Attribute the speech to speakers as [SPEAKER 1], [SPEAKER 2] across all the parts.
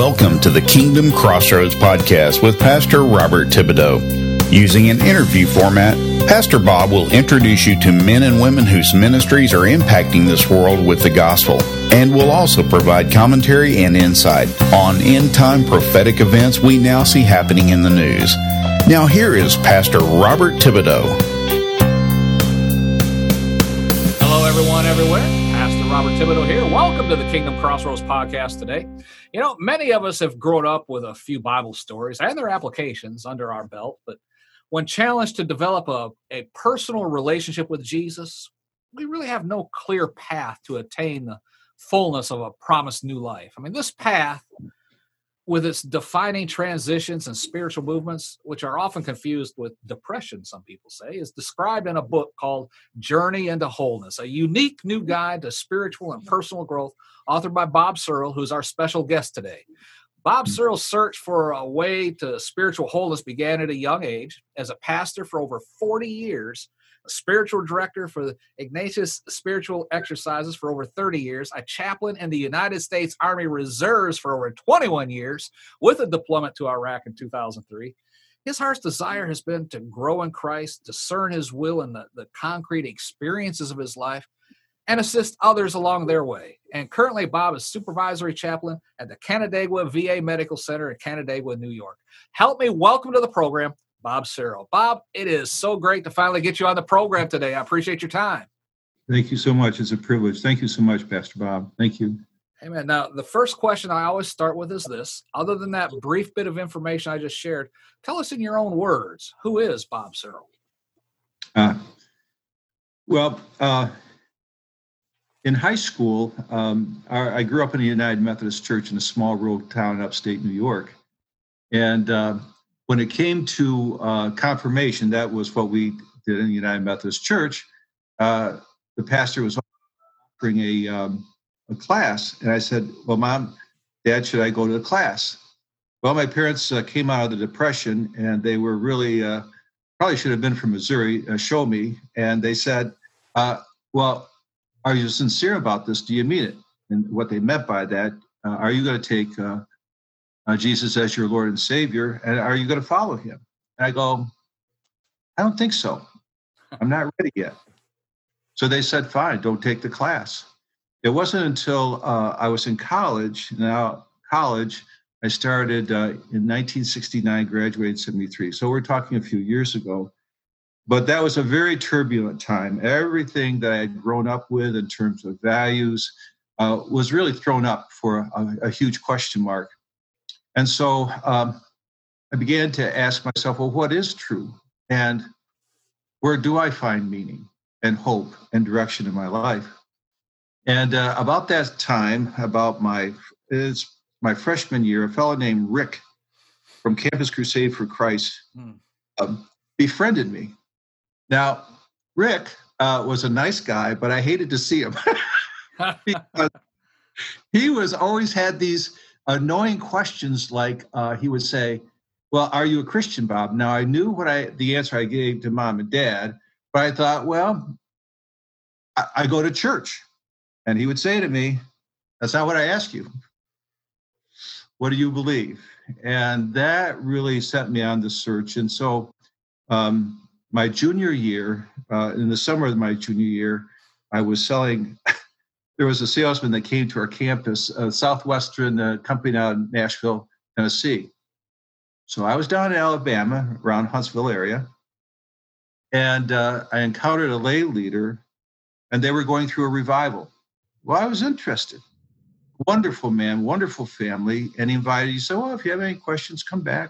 [SPEAKER 1] Welcome to the Kingdom Crossroads podcast with Pastor Robert Thibodeau. Using an interview format, Pastor Bob will introduce you to men and women whose ministries are impacting this world with the gospel, and will also provide commentary and insight on end-time prophetic events we now see happening in the news. Now here is Pastor Robert Thibodeau.
[SPEAKER 2] Hello everyone everywhere. Pastor Robert Thibodeau here. Welcome to the Kingdom Crossroads podcast today. You know, many of us have grown up with a few Bible stories and their applications under our belt, but when challenged to develop a personal relationship with Jesus, we really have no clear path to attain the fullness of a promised new life. I mean, this path, with its defining transitions and spiritual movements, which are often confused with depression, some people say, is described in a book called Journey into Wholeness, a unique new guide to spiritual and personal growth, authored by Bob Searle, who's our special guest today. Bob Searle's search for a way to spiritual wholeness began at a young age. As a pastor for over 40 years, a spiritual director for the Ignatius Spiritual Exercises for over 30 years, a chaplain in the United States Army Reserves for over 21 years, with a deployment to Iraq in 2003. His heart's desire has been to grow in Christ, discern his will in the concrete experiences of his life, and assist others along their way. And currently, Bob is supervisory chaplain at the Canandaigua VA Medical Center in Canandaigua, New York. Help me welcome to the program, Bob Searle. Bob, it is so great to finally get you on the program today. I appreciate your time.
[SPEAKER 3] Thank you so much. It's a privilege. Thank you so much, Pastor Bob. Thank you.
[SPEAKER 2] Amen. Now, the first question I always start with is this. Other than that brief bit of information I just shared, tell us in your own words, who is Bob Searle?
[SPEAKER 3] In high school, I grew up in a United Methodist Church in a small rural town in upstate New York. And when it came to confirmation, that was what we did in the United Methodist Church. The pastor was offering a class, and I said, well, Mom, Dad, should I go to the class? Well, my parents came out of the Depression, and they were really, probably should have been from Missouri, show me, and they said, well, are you sincere about this? Do you mean it? And what they meant by that, are you going to take Jesus as your Lord and Savior, and are you going to follow him? And I go, I don't think so. I'm not ready yet. So they said, fine, don't take the class. It wasn't until I was in college. Now, college, I started in 1969, graduated in 73. So we're talking a few years ago. But that was a very turbulent time. Everything that I had grown up with in terms of values was really thrown up for a huge question mark. And so I began to ask myself, well, what is true? And where do I find meaning and hope and direction in my life? And about that time, about my freshman year, a fellow named Rick from Campus Crusade for Christ befriended me. Now, Rick was a nice guy, but I hated to see him because he was always had these annoying questions like he would say, well, are you a Christian, Bob? Now, I knew the answer I gave to Mom and Dad, but I thought, well, I go to church. And he would say to me, that's not what I asked you. What do you believe? And that really set me on the search. And so my junior year, in the summer of my junior year, I was selling. There was a salesman that came to our campus, Southwestern company out in Nashville, Tennessee. So I was down in Alabama, around Huntsville area, and I encountered a lay leader, and they were going through a revival. Well, I was interested. Wonderful man, wonderful family, and he invited. He said, well, if you have any questions, come back.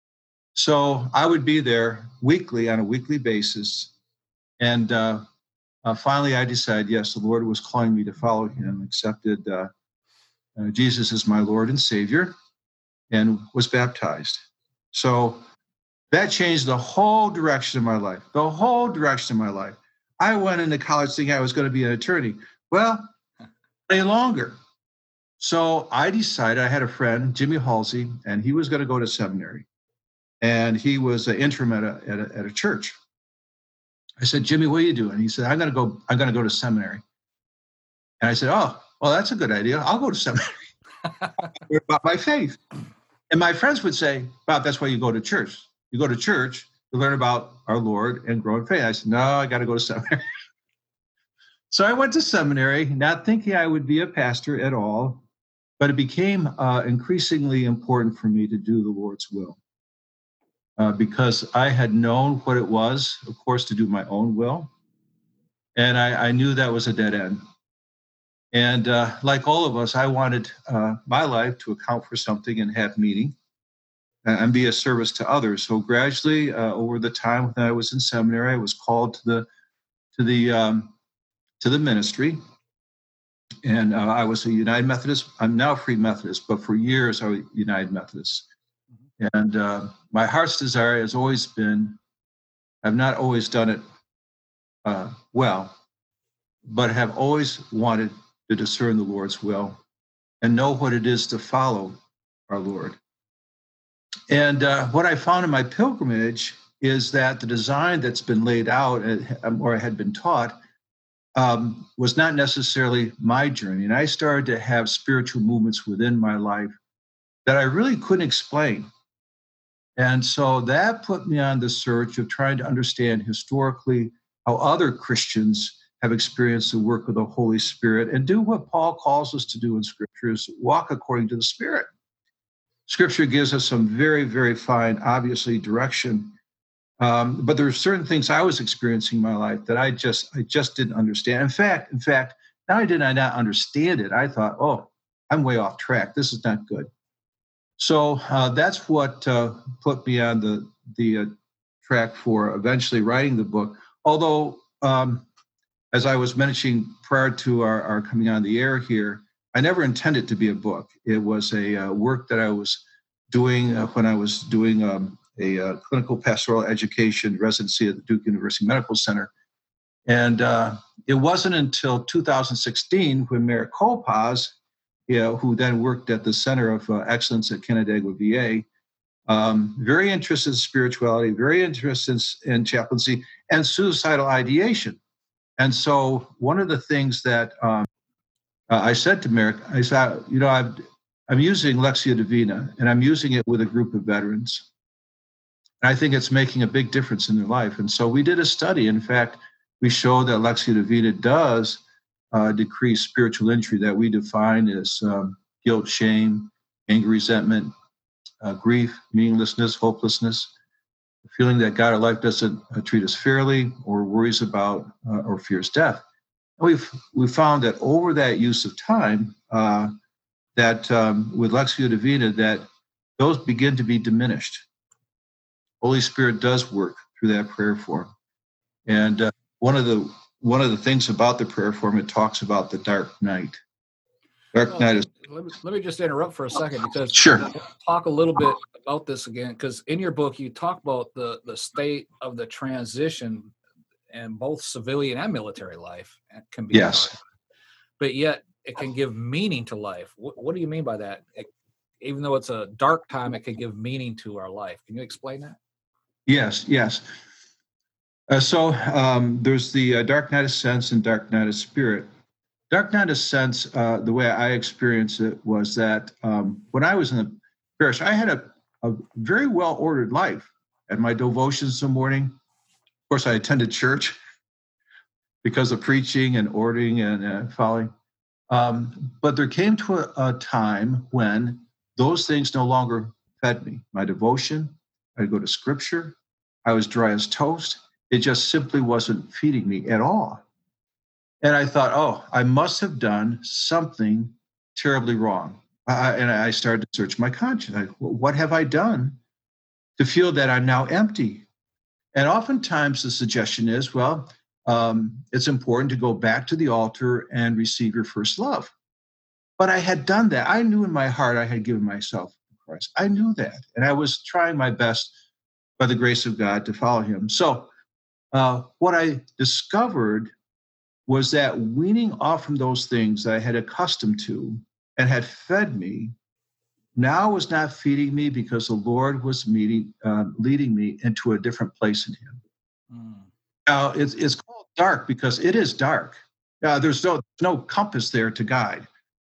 [SPEAKER 3] So I would be there weekly, on a weekly basis. And finally, I decided, yes, the Lord was calling me to follow him, accepted Jesus as my Lord and Savior, and was baptized. So that changed the whole direction of my life, I went into college thinking I was going to be an attorney. Well, any longer. So I decided, I had a friend, Jimmy Halsey, and he was going to go to seminary. And he was an interim at a church. I said, Jimmy, what are you doing? He said, I'm going to go to seminary. And I said, oh, well, that's a good idea. I'll go to seminary. about my faith. And my friends would say, Bob, that's why you go to church. You go to church to learn about our Lord and grow in faith. I said, no, I got to go to seminary. So I went to seminary, not thinking I would be a pastor at all, but it became increasingly important for me to do the Lord's will. Because I had known what it was, of course, to do my own will. And I knew that was a dead end. And like all of us, I wanted my life to account for something and have meaning and be a service to others. So gradually, over the time when I was in seminary, I was called to the ministry. And I was a United Methodist. I'm now Free Methodist, but for years I was United Methodist. And my heart's desire has always been, I've not always done it well, but have always wanted to discern the Lord's will and know what it is to follow our Lord. And what I found in my pilgrimage is that the design that's been laid out or had been taught was not necessarily my journey. And I started to have spiritual movements within my life that I really couldn't explain. And so that put me on the search of trying to understand historically how other Christians have experienced the work of the Holy Spirit and do what Paul calls us to do in Scripture, is walk according to the Spirit. Scripture gives us some very, very fine, obviously, direction. But there are certain things I was experiencing in my life that I just didn't understand. In fact, not only did I not understand it, I thought, oh, I'm way off track. This is not good. So that's what put me on the track for eventually writing the book. Although, as I was mentioning prior to our coming on the air here, I never intended to be a book. It was a work that I was doing when I was doing a clinical pastoral education residency at the Duke University Medical Center. And it wasn't until 2016 when Merritt Kopaz, who then worked at the Center of Excellence at Canandaigua VA, very interested in spirituality, very interested in chaplaincy and suicidal ideation. And so one of the things that I said to Merritt, I said, I'm using Lectio Divina, and I'm using it with a group of veterans. And I think it's making a big difference in their life. And so we did a study. In fact, we showed that Lectio Divina does decrease spiritual injury that we define as guilt, shame, anger, resentment, grief, meaninglessness, hopelessness, feeling that God or life doesn't treat us fairly, or worries about or fears death. And we found that over that use of time, that with Lectio Divina, that those begin to be diminished. Holy Spirit does work through that prayer form. And one of the things about the prayer form, it talks about the dark night. Night is.
[SPEAKER 2] Let me just interrupt for a second, because
[SPEAKER 3] sure.
[SPEAKER 2] I want to talk a little bit about this again, because in your book you talk about the state of the transition in both civilian and military life. It can be dark, but yet it can give meaning to life. What do you mean by that? Even though it's a dark time, it can give meaning to our life. Can you explain that?
[SPEAKER 3] Yes. So there's the dark night of sense and dark night of spirit. Dark night of sense, the way I experienced it was that when I was in the parish, I had a very well-ordered life. I had my devotions in the morning. Of course, I attended church because of preaching and ordering and following. But there came to a time when those things no longer fed me. My devotion, I'd go to Scripture. I was dry as toast. It just simply wasn't feeding me at all. And I thought, oh, I must have done something terribly wrong. And I started to search my conscience. What have I done to feel that I'm now empty? And oftentimes the suggestion is, well, it's important to go back to the altar and receive your first love. But I had done that. I knew in my heart I had given myself to Christ. I knew that. And I was trying my best by the grace of God to follow him. So what I discovered was that weaning off from those things that I had accustomed to and had fed me now was not feeding me, because the Lord was leading me into a different place in him. Now, it's called dark because it is dark. There's no compass there to guide.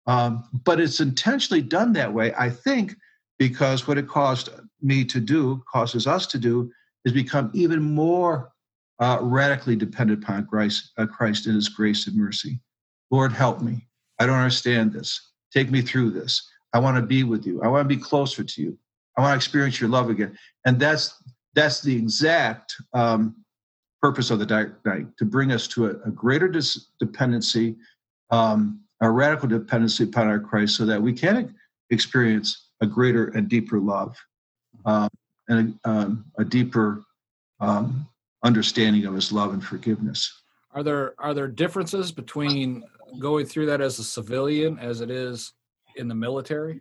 [SPEAKER 3] But it's intentionally done that way, I think, because what it causes us to do, is become even more radically dependent upon Christ and his grace and mercy. Lord, help me. I don't understand this. Take me through this. I want to be with you. I want to be closer to you. I want to experience your love again. And that's the exact purpose of the Dark Night, to bring us to a greater dependency, a radical dependency upon our Christ, so that we can experience a greater and deeper love, and a deeper understanding of his love and forgiveness.
[SPEAKER 2] Are there differences between going through that as a civilian as it is in the military?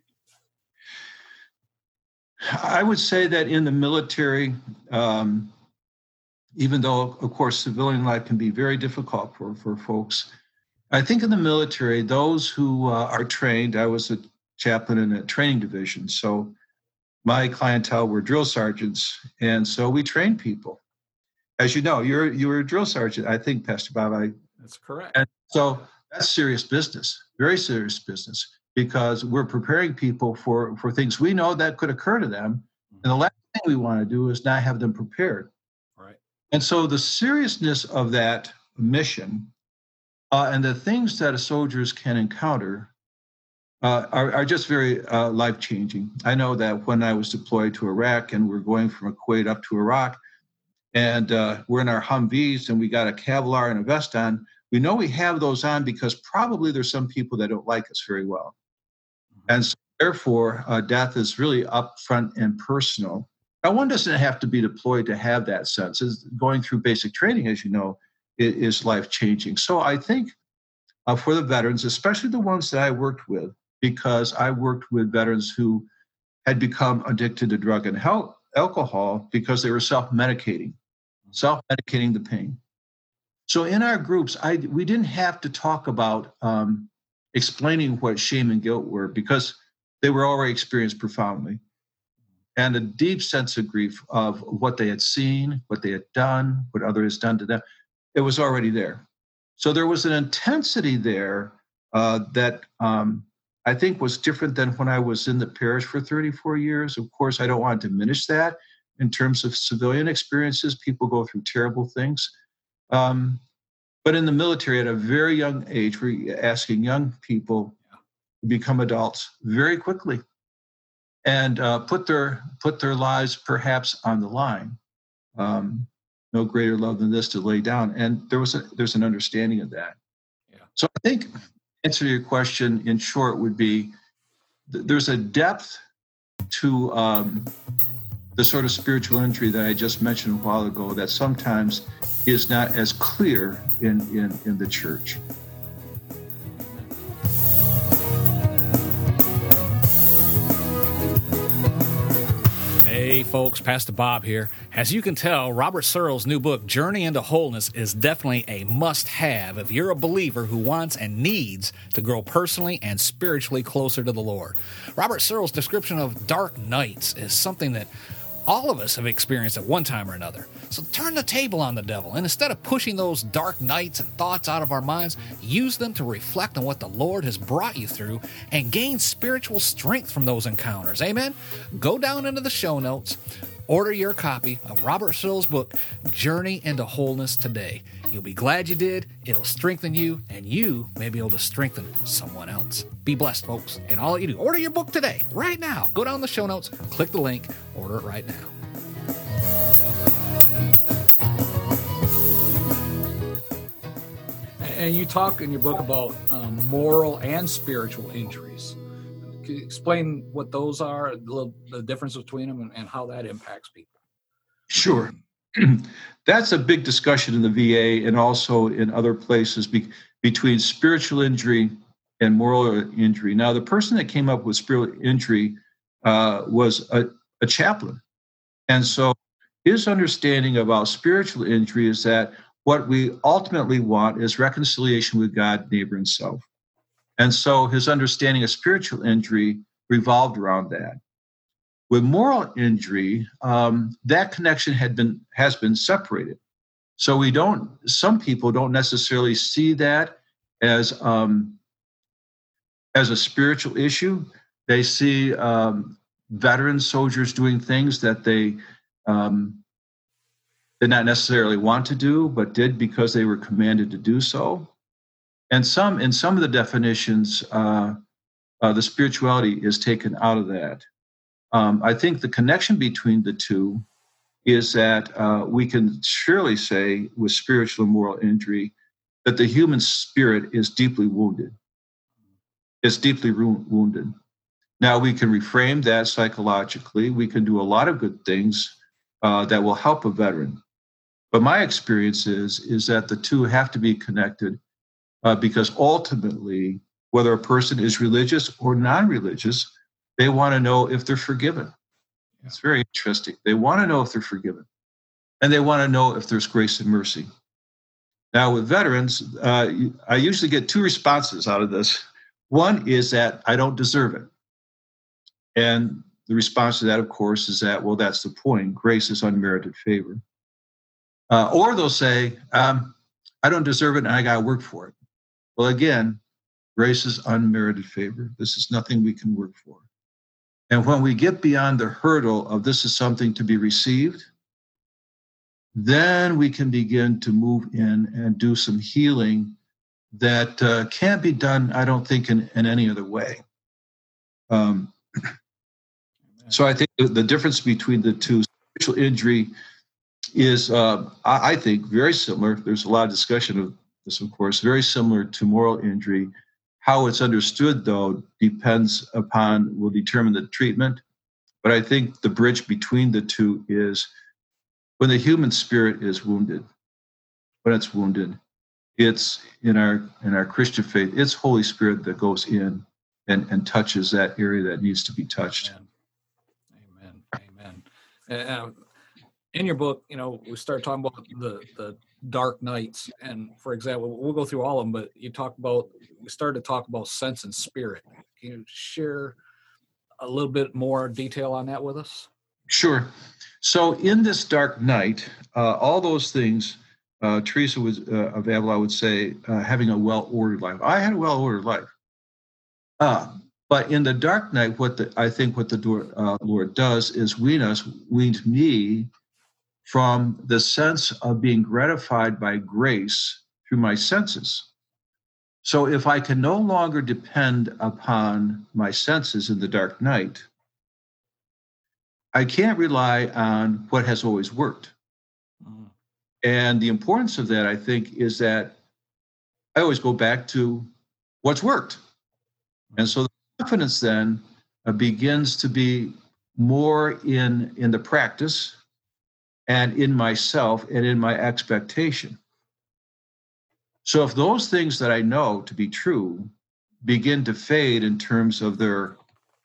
[SPEAKER 3] I would say that in the military, even though, of course, civilian life can be very difficult for folks, I think in the military, those who are trained, I was a chaplain in a training division, so my clientele were drill sergeants, and so we train people. As you know, you were a drill sergeant, I think, Pastor Bob.
[SPEAKER 2] That's correct.
[SPEAKER 3] And so that's serious business, very serious business, because we're preparing people for things we know that could occur to them. And the last thing we want to do is not have them prepared.
[SPEAKER 2] Right.
[SPEAKER 3] And so the seriousness of that mission and the things that soldiers can encounter are just very life-changing. I know that when I was deployed to Iraq, and we're going from Kuwait up to Iraq, and we're in our Humvees and we got a Kevlar and a vest on, we know we have those on because probably there's some people that don't like us very well. And so therefore, death is really upfront and personal. Now, one doesn't have to be deployed to have that sense. Going through basic training, as you know, is life-changing. So I think for the veterans, especially the ones that I worked with, because I worked with veterans who had become addicted to drug and alcohol because they were self-medicating the pain. So in our groups, we didn't have to talk about explaining what shame and guilt were, because they were already experienced profoundly. And a deep sense of grief of what they had seen, what they had done, what others had done to them, it was already there. So there was an intensity there that I think was different than when I was in the parish for 34 years. Of course, I don't want to diminish that in terms of civilian experiences. People go through terrible things. But in the military, at a very young age, we're asking young people to become adults very quickly and put their lives perhaps on the line. No greater love than this to lay down. And there's an understanding of that. Yeah. So I think answer to your question in short would be there's a depth to the sort of spiritual injury that I just mentioned a while ago that sometimes is not as clear in the church.
[SPEAKER 2] Hey folks, Pastor Bob here. As you can tell, Robert Searle's new book, Journey into Wholeness, is definitely a must-have if you're a believer who wants and needs to grow personally and spiritually closer to the Lord. Robert Searle's description of dark nights is something that all of us have experienced at one time or another. So turn the table on the devil, and instead of pushing those dark nights and thoughts out of our minds, use them to reflect on what the Lord has brought you through and gain spiritual strength from those encounters. Amen? Go down into the show notes, order your copy of Robert Searle's book, Journey into Wholeness, today. You'll be glad you did. It'll strengthen you, and you may be able to strengthen someone else. Be blessed, folks, in all that you do. Order your book today, right now. Go down the show notes, click the link, order it right now. And you talk in your book about moral and spiritual injuries. Can you explain what those are, the difference between them, and how that impacts people?
[SPEAKER 3] Sure. That's a big discussion in the VA and also in other places between spiritual injury and moral injury. Now, the person that came up with spiritual injury was a chaplain. And so his understanding about spiritual injury is that what we ultimately want is reconciliation with God, neighbor, and self. And so his understanding of spiritual injury revolved around that. With moral injury, that connection has been separated. So some people don't necessarily see that as as a spiritual issue. They see veteran soldiers doing things that they did not necessarily want to do, but did because they were commanded to do so. And in some of the definitions, the spirituality is taken out of that. I think the connection between the two is that we can surely say with spiritual and moral injury that the human spirit is deeply wounded. It's deeply wounded. Now, we can reframe that psychologically. We can do a lot of good things that will help a veteran. But my experience is that the two have to be connected because ultimately, whether a person is religious or non-religious, they want to know if they're forgiven. It's very interesting. They want to know if they're forgiven. And they want to know if there's grace and mercy. Now, with veterans, I usually get two responses out of this. One is that I don't deserve it. And the response to that, of course, is that, well, that's the point. Grace is unmerited favor. Or they'll say, I don't deserve it and I got to work for it. Well, again, grace is unmerited favor. This is nothing we can work for. And when we get beyond the hurdle of this is something to be received, then we can begin to move in and do some healing that can't be done, I don't think, in any other way. So I think the difference between the two, spiritual injury is, I think, very similar. There's a lot of discussion of this, of course, very similar to moral injury. How it's understood, though, will determine the treatment. But I think the bridge between the two is when the human spirit is wounded, when it's wounded, it's in our Christian faith, it's Holy Spirit that goes in and touches that area that needs to be touched.
[SPEAKER 2] Amen. In your book, we start talking about the dark nights, and for example, we'll go through all of them, but we started to talk about sense and spirit. Can you share a little bit more detail on that with us?
[SPEAKER 3] Sure. So in this dark night, all those things, Teresa of Avila would say, having a well-ordered life. I had a well-ordered life. But in the dark night, I think what the Lord does is weans me from the sense of being gratified by grace through my senses. So if I can no longer depend upon my senses in the dark night, I can't rely on what has always worked. And the importance of that, I think, is that I always go back to what's worked. And so the confidence then begins to be more in the practice and in myself and in my expectation. So if those things that I know to be true begin to fade in terms of their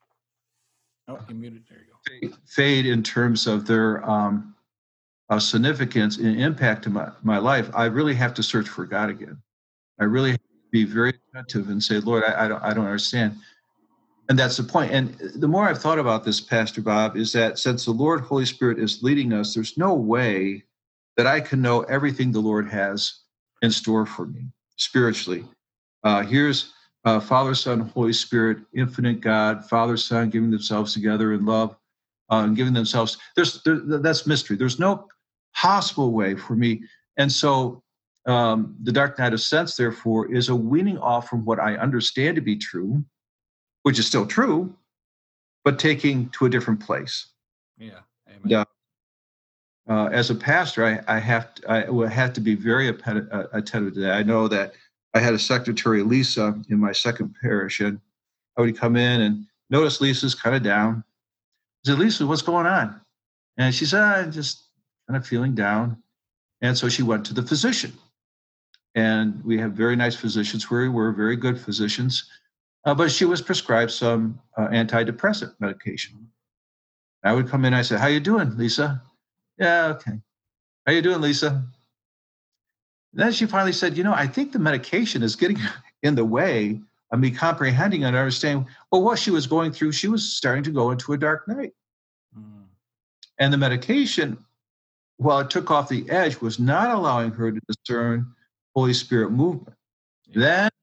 [SPEAKER 3] fade in terms of their significance and impact in my life, I really have to search for God again. I really have to be very attentive and say, Lord, I don't understand. And that's the point. And the more I've thought about this, Pastor Bob, is that since the Lord Holy Spirit is leading us, there's no way that I can know everything the Lord has in store for me spiritually. Here's Father, Son, Holy Spirit, infinite God, Father, Son, giving themselves together in love, and giving themselves. That's mystery. There's no possible way for me. And so the dark night of sense, therefore, is a weaning off from what I understand to be true, which is still true, but taking to a different place.
[SPEAKER 2] Yeah. Amen.
[SPEAKER 3] As a pastor, I will have to be very attentive to that. I know that I had a secretary, Lisa, in my second parish, and I would come in and notice Lisa's kind of down. I said, Lisa, what's going on? And she said, I'm just kind of feeling down. And so she went to the physician. And we have very nice physicians where we were, very good physicians. But she was prescribed some antidepressant medication. I would come in and I said, how you doing, Lisa? Yeah, okay. How you doing, Lisa? And then she finally said, I think the medication is getting in the way of me comprehending and understanding, well, what she was going through, she was starting to go into a dark night. Mm. And the medication, while it took off the edge, was not allowing her to discern Holy Spirit movement. Yeah. Then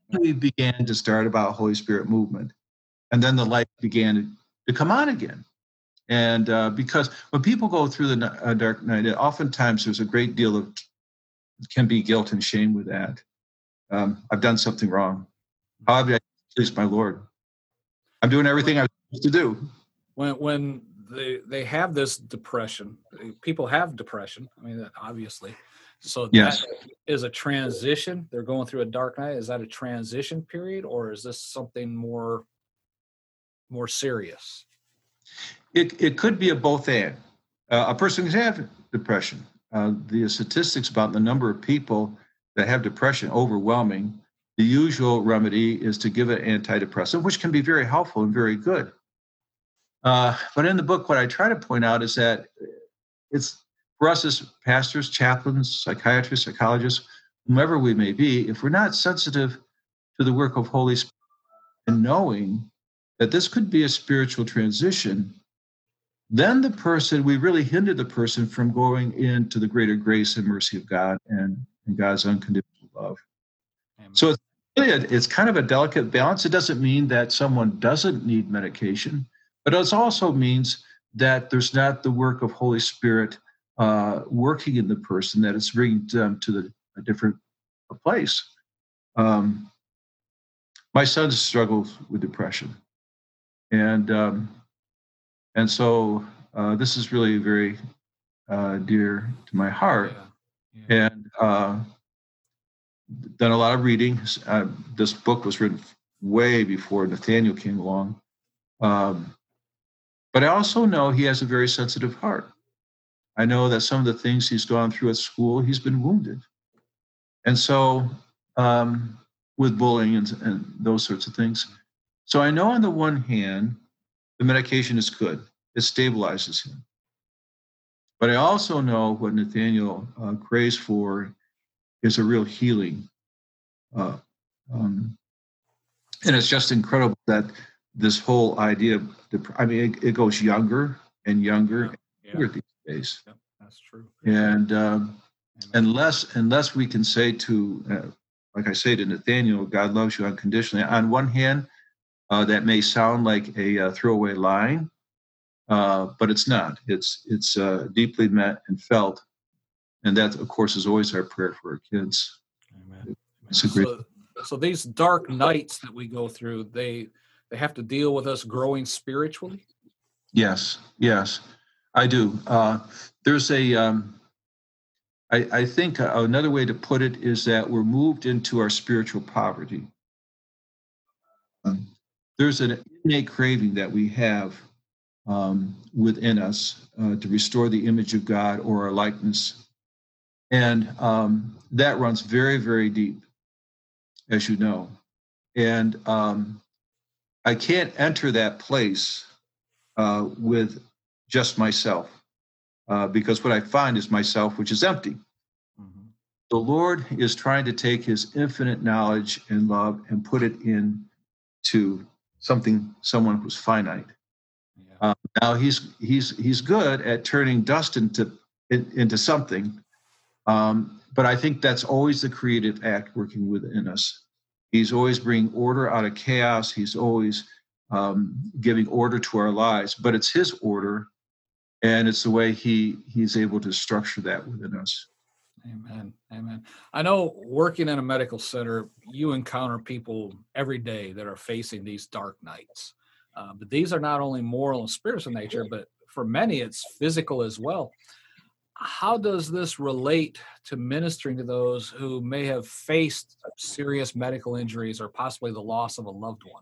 [SPEAKER 3] we began to start about Holy Spirit movement. And then the light began to come on again. And because when people go through the dark night, oftentimes there's a great deal of, can be guilt and shame with that. I've done something wrong. How have I pleased my Lord? I'm doing everything I was supposed to do.
[SPEAKER 2] When they have this depression, people have depression. I mean, obviously. So
[SPEAKER 3] yes.
[SPEAKER 2] That is a transition. They're going through a dark night. Is that a transition period, or is this something more serious?
[SPEAKER 3] It could be a both and. A person can have depression. The statistics about the number of people that have depression overwhelming. The usual remedy is to give an antidepressant, which can be very helpful and very good. But in the book, what I try to point out is that it's for us as pastors, chaplains, psychiatrists, psychologists, whomever we may be, if we're not sensitive to the work of Holy Spirit and knowing that this could be a spiritual transition, then we really hinder the person from going into the greater grace and mercy of God and God's unconditional love. Amen. So it's kind of a delicate balance. It doesn't mean that someone doesn't need medication, but it also means that there's not the work of Holy Spirit working in the person, that it's bringing them to a different place. My son struggles with depression, and so this is really very dear to my heart. Yeah. And done a lot of reading. This book was written way before Nathaniel came along. But I also know he has a very sensitive heart. I know that some of the things he's gone through at school, he's been wounded. And so with bullying and those sorts of things. So I know on the one hand, the medication is good. It stabilizes him. But I also know what Nathaniel prays for is a real healing. And it's just incredible that this whole idea of, it goes younger and younger these days.
[SPEAKER 2] Yep, that's true.
[SPEAKER 3] And unless we can say to, like I say to Nathaniel, God loves you unconditionally. On one hand, that may sound like a throwaway line, but it's not. It's deeply meant and felt. And that, of course, is always our prayer for our kids.
[SPEAKER 2] Amen. So these dark nights that we go through, they have to deal with us growing spiritually?
[SPEAKER 3] Yes, I do. There's I think another way to put it is that we're moved into our spiritual poverty. There's an innate craving that we have within us to restore the image of God or our likeness. And that runs very, very deep, as you know. And I can't enter that place with just myself, because what I find is myself, which is empty. Mm-hmm. The Lord is trying to take his infinite knowledge and love and put it into someone who's finite. Yeah. Now he's good at turning dust into something. But I think that's always the creative act working within us. He's always bringing order out of chaos. He's always giving order to our lives, but it's his order, and it's the way he's able to structure that within us.
[SPEAKER 2] Amen. I know working in a medical center, you encounter people every day that are facing these dark nights. But these are not only moral and spiritual nature, but for many, it's physical as well. How does this relate to ministering to those who may have faced serious medical injuries or possibly the loss of a loved one?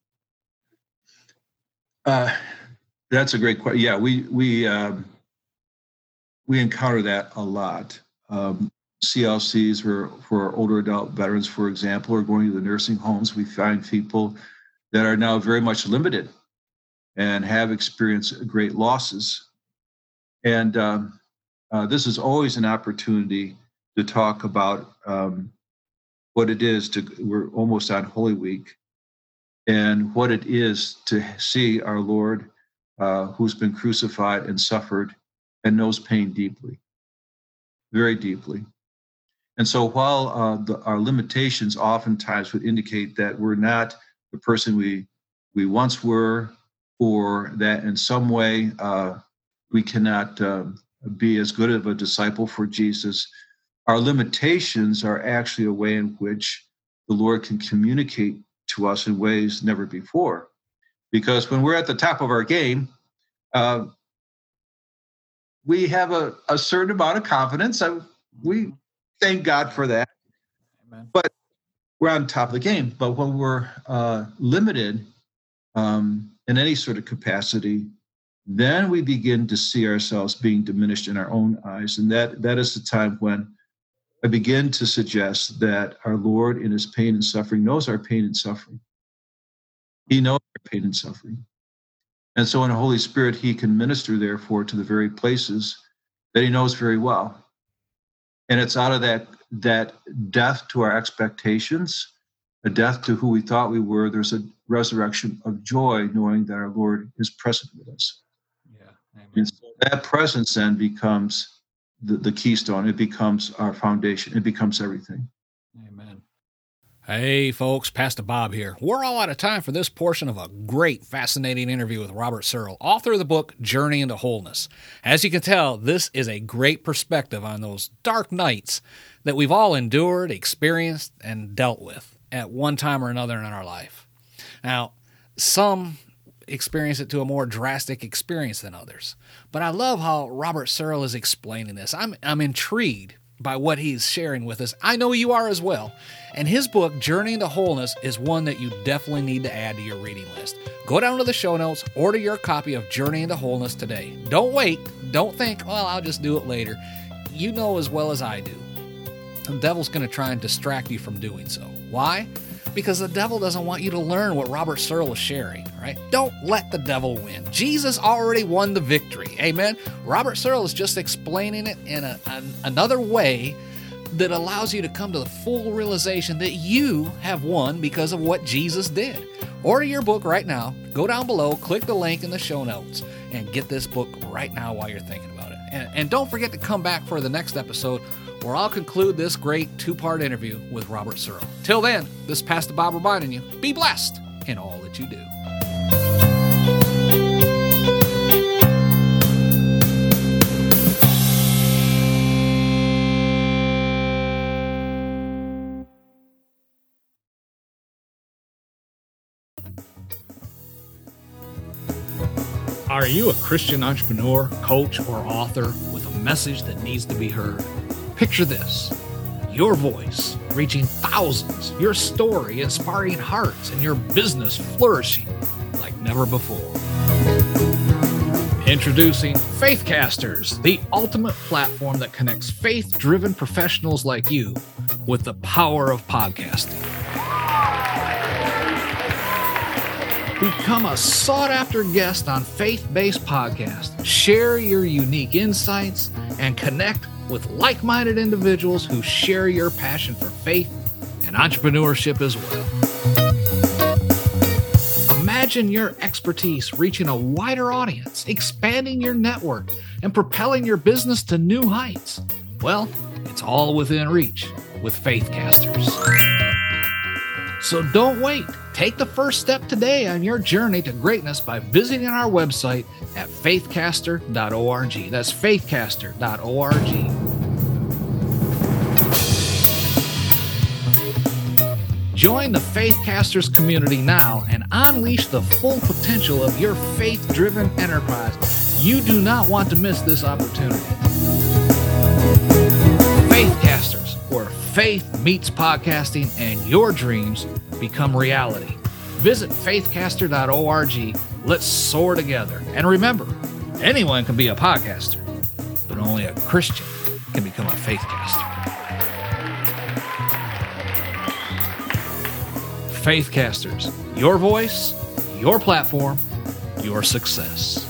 [SPEAKER 3] That's a great question. Yeah, we encounter that a lot. CLCs for older adult veterans, for example, or going to the nursing homes, we find people that are now very much limited and have experienced great losses. And this is always an opportunity to talk about what it is we're almost on Holy Week, and what it is to see our Lord who's been crucified and suffered and knows pain deeply, very deeply. And so while our limitations oftentimes would indicate that we're not the person we once were, or that in some way we cannot be as good of a disciple for Jesus, our limitations are actually a way in which the Lord can communicate to us in ways never before. Because when we're at the top of our game, we have a certain amount of confidence. We thank God for that. Amen. But we're on top of the game. But when we're limited in any sort of capacity, then we begin to see ourselves being diminished in our own eyes. And that is the time when I begin to suggest that our Lord, in his pain and suffering, knows our pain and suffering. He knows our pain and suffering. And so in the Holy Spirit, he can minister, therefore, to the very places that he knows very well. And it's out of that death to our expectations, a death to who we thought we were, there's a resurrection of joy, knowing that our Lord is present with us.
[SPEAKER 2] Yeah, amen.
[SPEAKER 3] And so that presence then becomes the keystone. It becomes our foundation. It becomes everything.
[SPEAKER 2] Amen. Hey, folks, Pastor Bob here. We're all out of time for this portion of a great, fascinating interview with Robert Searle, author of the book Journey into Wholeness. As you can tell, this is a great perspective on those dark nights that we've all endured, experienced, and dealt with at one time or another in our life. Now, some experience it to a more drastic experience than others. But I love how Robert Searle is explaining this. I'm intrigued by what he's sharing with us. I know you are as well. And his book, Journey into Wholeness, is one that you definitely need to add to your reading list. Go down to the show notes, order your copy of Journey into Wholeness today. Don't wait. Don't think, well, I'll just do it later. You know as well as I do, the devil's going to try and distract you from doing so. Why? Because the devil doesn't want you to learn what Robert Searle is sharing, right? Don't let the devil win. Jesus already won the victory. Amen? Robert Searle is just explaining it in another way that allows you to come to the full realization that you have won because of what Jesus did. Order your book right now. Go down below, click the link in the show notes, and get this book right now while you're thinking about it. And don't forget to come back for the next episode, where I'll conclude this great 2-part interview with Robert Searle. Till then, this is Pastor Bob reminding you, be blessed in all that you do. Are you a Christian entrepreneur, coach, or author with a message that needs to be heard? Picture this: your voice reaching thousands, your story inspiring hearts, and your business flourishing like never before. Introducing Faithcasters, the ultimate platform that connects faith-driven professionals like you with the power of podcasting. Become a sought-after guest on faith-based podcasts. Share your unique insights and connect with like-minded individuals who share your passion for faith and entrepreneurship as well. Imagine your expertise reaching a wider audience, expanding your network, and propelling your business to new heights. Well, it's all within reach with Faithcasters. So don't wait. Take the first step today on your journey to greatness by visiting our website at faithcaster.org. That's faithcaster.org. Join the Faithcasters community now and unleash the full potential of your faith-driven enterprise. You do not want to miss this opportunity. Faithcasters, where faith meets podcasting and your dreams become reality. Visit faithcaster.org. Let's soar together. And remember, anyone can be a podcaster, but only a Christian can become a faithcaster. Faithcasters, your voice, your platform, your success.